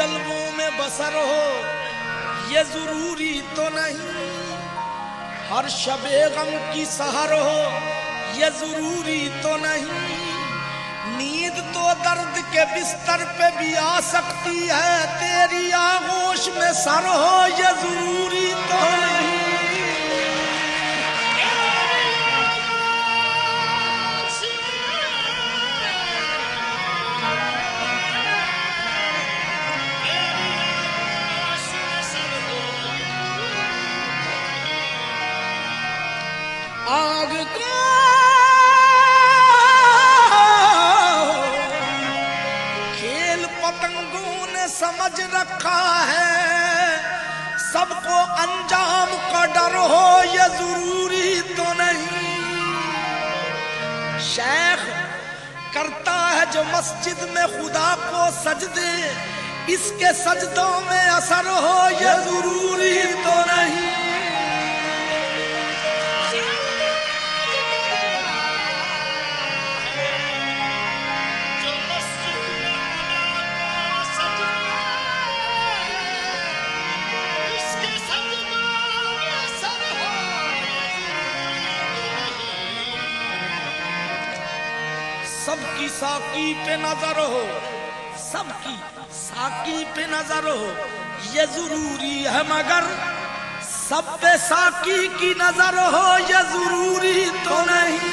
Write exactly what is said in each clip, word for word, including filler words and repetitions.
जलवों में बसर हो ये जरूरी तो नहीं, हर शबे गम की सहर हो ये जरूरी तो नहीं, नींद तो दर्द के बिस्तर पे भी आ सकती है, तेरी आगोश में सर हो ये जरूरी तो नहीं। आग को खेल पतंगों ने समझ रखा है, सबको अंजाम का डर हो ये जरूरी तो नहीं, शेख करता है जो मस्जिद में खुदा को सजदे, इसके सजदों में असर हो ये जरूरी तो नहीं। सबकी साकी पे नजर हो, सबकी साकी पे नजर हो ये जरूरी है, मगर सब पे साकी की नजर हो ये जरूरी तो नहीं।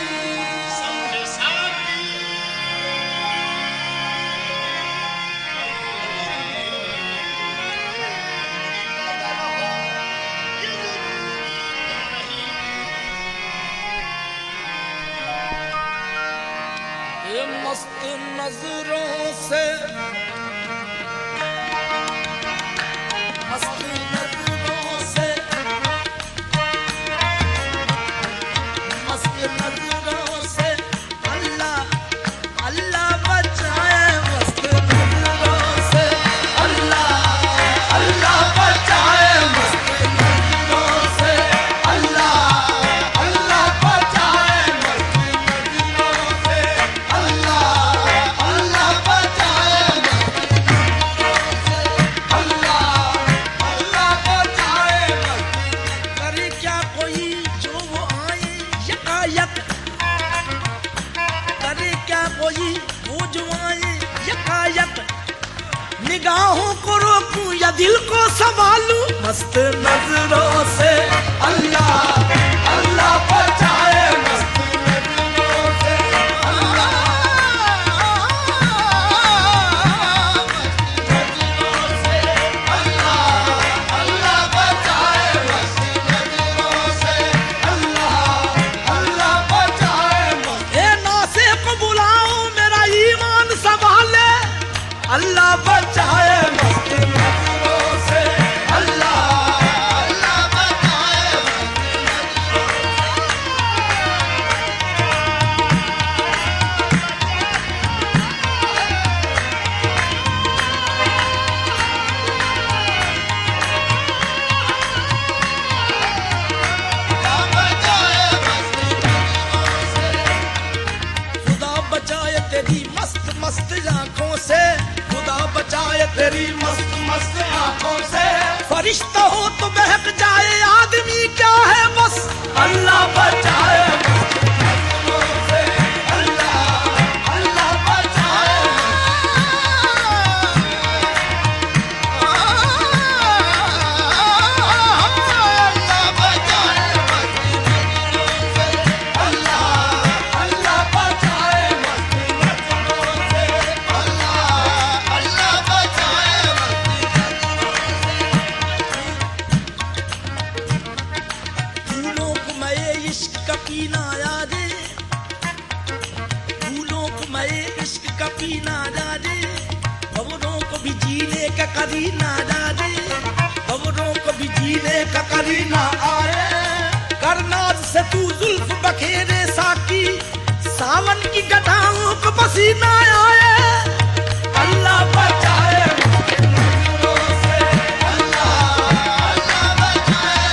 ये मस्त नजरों से मस्त नजरों से मस्त नजरों से अल्लाह अल्लाह बचाए, मस्त नजरों से अल्लाह अल्लाह बचाए, मस्त नजरों से अल्लाह अल्लाह बचाए, मस्त नजरों से अल्लाह अल्लाह बचाए, अल्लाह अल्लाह बचाए। करे क्या कोई जो वो आए यकायक, करे क्या कोई वो जो आए यकायक, निगाहों को रोकूं या दिल को संभालूं, मस्त नजरों से अल्लाह अल्लाह बचाए, मस्त नजरों से अल्लाह मस्त नजरों से अल्लाह अल्लाह बचाए, मस्त नजरों से अल्लाह अल्लाह बचाए। ए नासे को बुलाओ मेरा ईमान संभाले, अल्लाह बचाए, मस्त नजरों से अल्लाह अल्लाह बचाए, मस्त खुदा बचाए तेरी मस्त मस्त आंखों से, खुदा बचाए तेरी मस्त मस्त आंखों से, फरिश्ता हो तो बहक जाए आदमी क्या है बस, अल्लाह बचाए, मस्त नजरों से अल्लाह अल्लाह बचाए, अल्लाह बचाए, मस्त नजरों से अल्लाह अल्लाह बचाए, मस्त नजरों से अल्लाह अल्लाह बचाए, फूलों को मैं इश्क का पीना याद है, फूलों को मैं इश्क का पीना याद है, खबरों को भी जीने का करीना याद है, खबरों को भी जीने का करीना आए, करनाज से तू जुल्फ बखेरे साकी, सावन की गठाओं को पसीना आए, अल्लाह बचाए, मस्त नजरों से अल्लाह अल्लाह बचाए,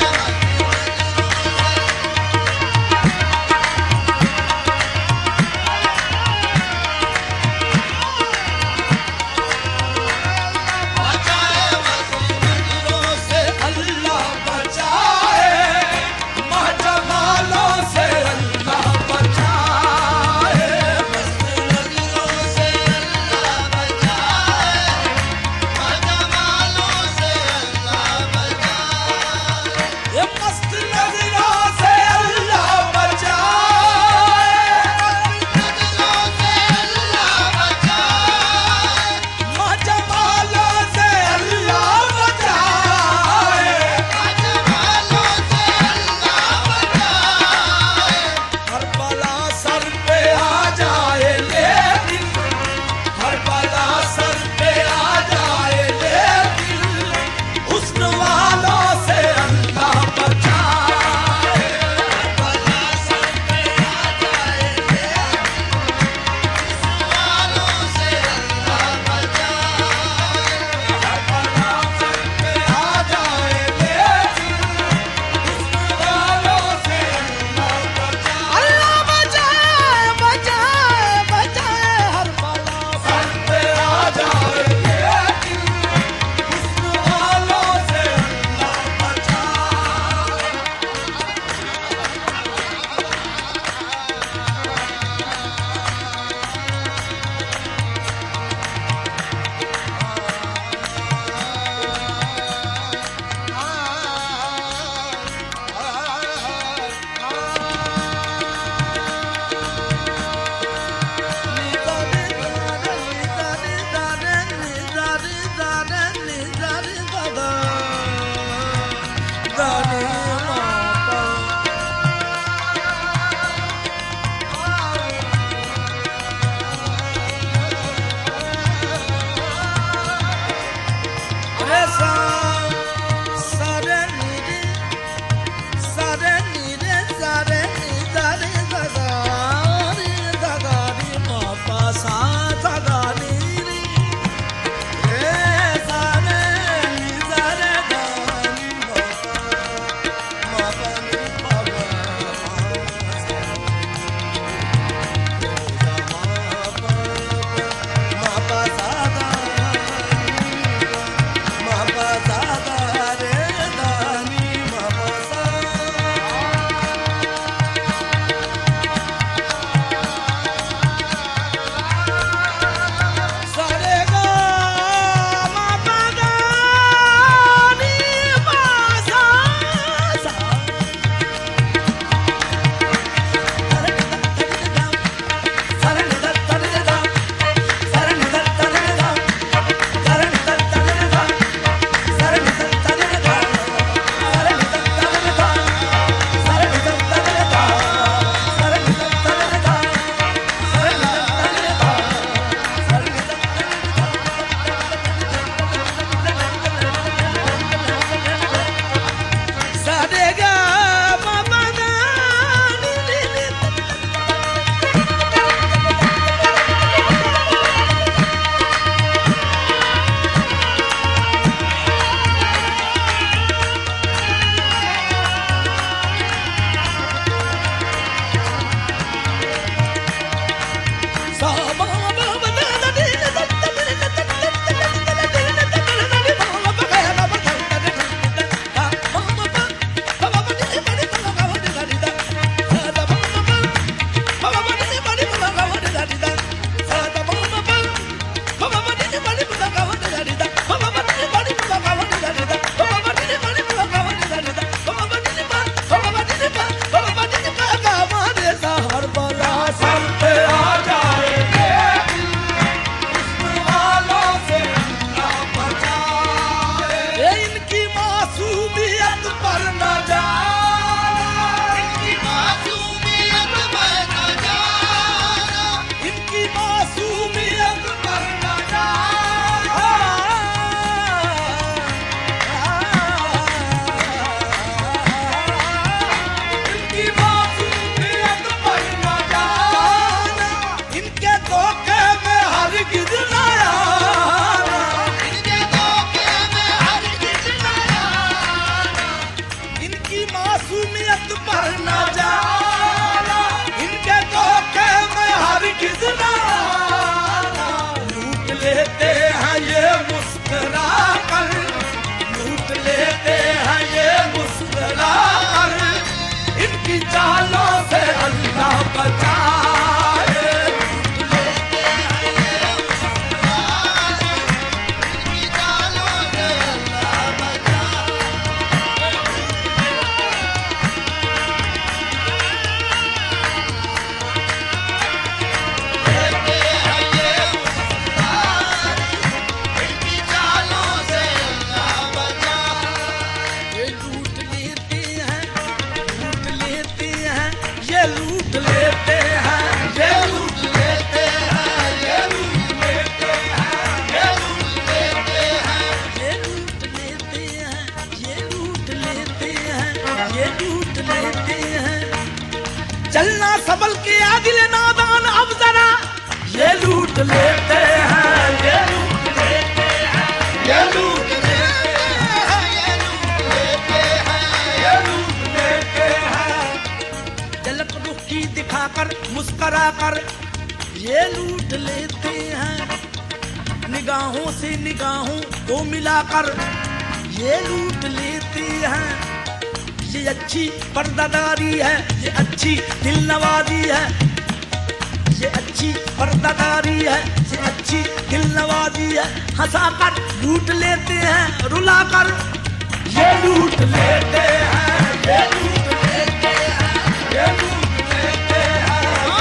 लूट लेते हैं, ये लूट लेते हैं, ये लूट लेते हैं, ये लूट लेते हैं, ये लूट लेते हैं, ये लूट लेते हैं, ये लूट लेते हैं। चलना सबल के आदिल नादान अब जरा, ये लूट लेते हैं, ये लूट लेते हैं, ये लूट लेते हैं, ये लूट लेते हैं, ये लूट लेते हैं। झलक रुख की दिखाकर मुस्करा कर ये लूट लेते हैं, निगाहों से निगाहों को मिलाकर ये लूट लेते हैं। ये अच्छी पर्दादारी है, ये अच्छी दिल नवाजी है, ये अच्छी पर्दादारी है, ये अच्छी दिल नवाजी है। हंसाकर लूट लेते हैं, रुलाकर ये लूट लेते हैं, ये लूट लेते हैं, ये लूट लेते हैं,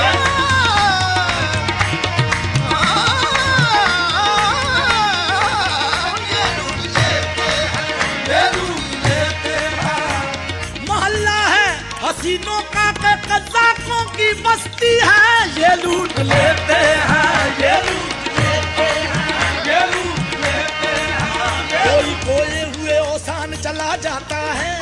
ये लूट लेते हैं, ये लूट लेते हैं। मोहल्ला है हसीनों का के कज़ाकों की बस्ती है, ये लूट लेते हैं, ये लूट लेते हैं, ये लूट लेते हैं। कोई खोए हुए ओसान चला जाता है,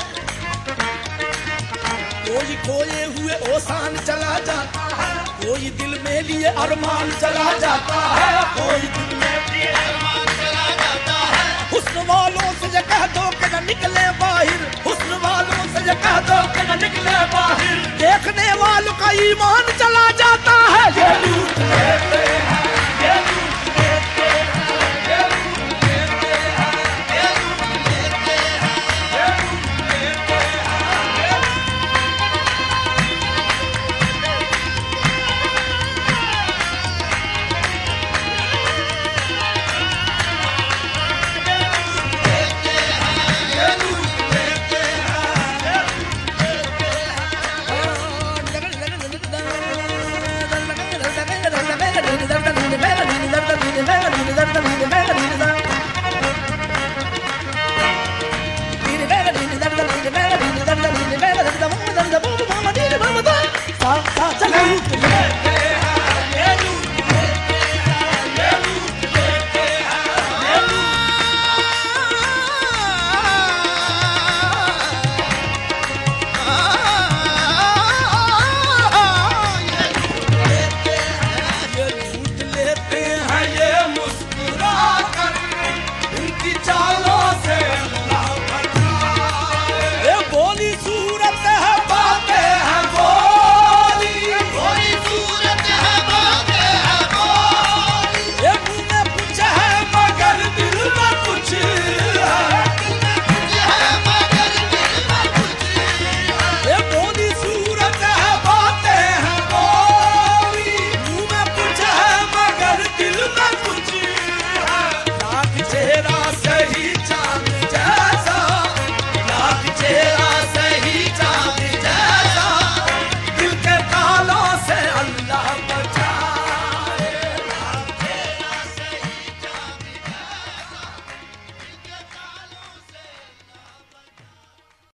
कोई खोए हुए ओसान चला जाता है, कोई दिल में लिए अरमान चला जाता है, कोई दिल में लिए अरमान चला जाता है। हुस्न वालों से ये कह दो कि न निकले बाहर, हुस्न वालों से ये कह दो कि न निकले बाहर, देखने वालों का ईमान चला जाता है, ये लूट लेते हैं, ये लूट लेते हैं, ये लूट लेते हैं, ये लूट लेते हैं, ये लूट लेते हैं। Sa